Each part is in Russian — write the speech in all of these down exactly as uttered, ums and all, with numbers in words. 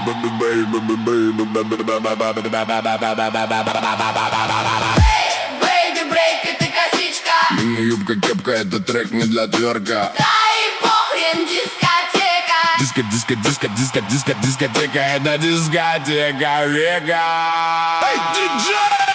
брейк, это косичка. Мини-юбка, кепка, это трек не для тверка. Да и похрен, дискотека. Диско, диско, диско, диско, диско, дискотека, это дискотека века. Эй, диджей!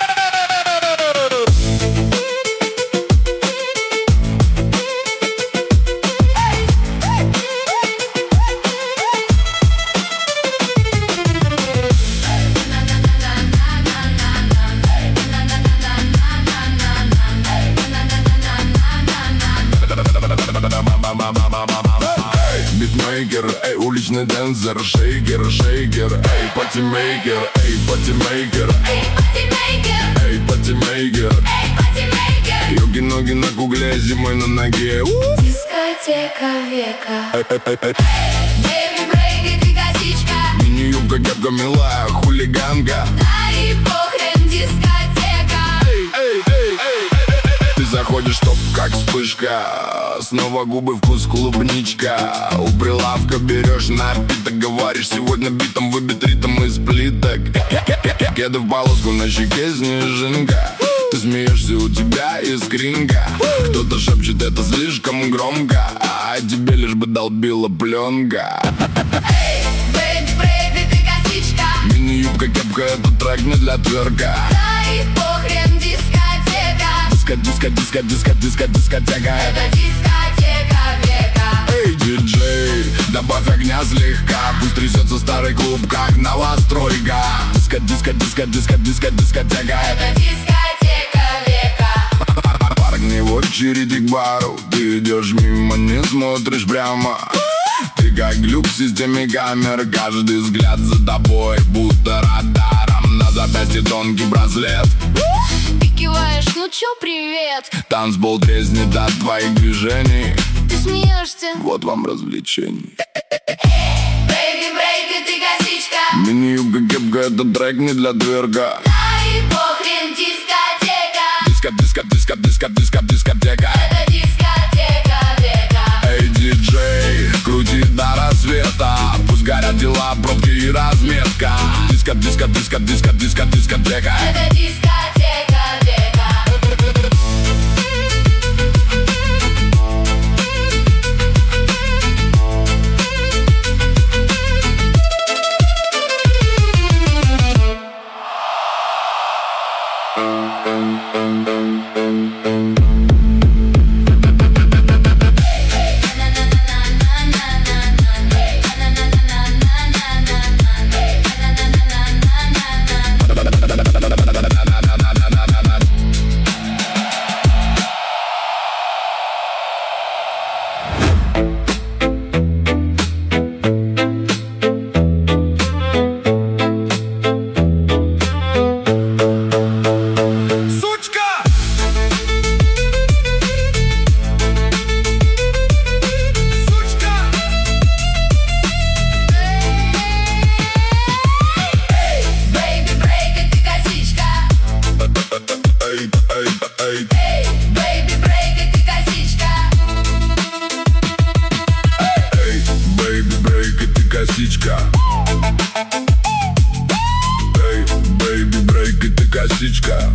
Битмейкер, эй, уличный денсер, шейкер, шейкер, эй, патимейкер, эй, патимейкер, Эй, патимейкер, эй, патимейкер, эй, патимейкер. йоги-ноги на кугле, зимой на ноге. У! Дискотека века. Эй, эй, эй, эй. Бэйби брейк, это косичка. Мини-юбка, кепка, милая, хулиганка. Да и похрен, дискотека. Эй, эй, эй, эй, эй, эй. Ты заходишь топ, как вспышка. Снова губы, вкус клубничка. У прилавка берешь напиток, говоришь, сегодня битом выбит ритм из плиток. Кеды в полоску, на щеке снежинка. Ты смеешься, у тебя искринка. Кто-то шепчет, это слишком громко, а тебе лишь бы долбила пленка. Эй, бэйби брейк, это косичка. Мини-юбка, кепка, это трек не для тверка. Да и похрен, дискотека. Диско, диско, диско, диско, диско, дискотека. Это дискотека века. Эй, диджей, добавь огня слегка. Пусть трясется старый клуб, как новостройка. Диско, диско, диско, диско, диско, дискотека. Это дискотека века. Парни в очереди к бару. Ты идешь мимо, не смотришь прямо. Ты как глюк в системе камер. Каждый взгляд за тобой, будто радаром. На запястье тонкий браслет. Ты киваешь, ну чё, привет. Танцпол трезнет от твоих движений. Ты смеешься. Вот вам развлечение. Бэйби брейк, это косичка. Мини-юбка, кепка, это трек не для тверка. Да и похрен, дискотека. Диско, диско, диско, диско, диско, дискотека. Это дискотека века. Эй, диджей, крути до рассвета. Пусть горят дела, пробки и разметка. Диско, диско, диско, диско, диско, дискотека. Это дискотека века. Косичка. Эй, бэйби брейк, это косичка.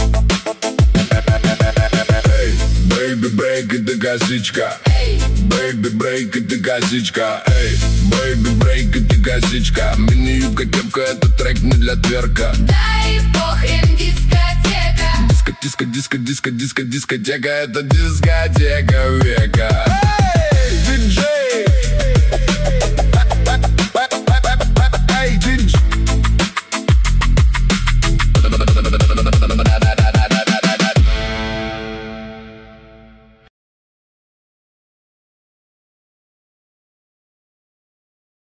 Эй, бэйби брейк, это косичка. Бэйби брейк, это косичка. Эй, бэйби брейк, это косичка. Мини-юбка, кепка, это трек не для тверка. Да и похрен, дискотека. Диско, диско, диско, диско, диско, дискотека. Это дискотека века.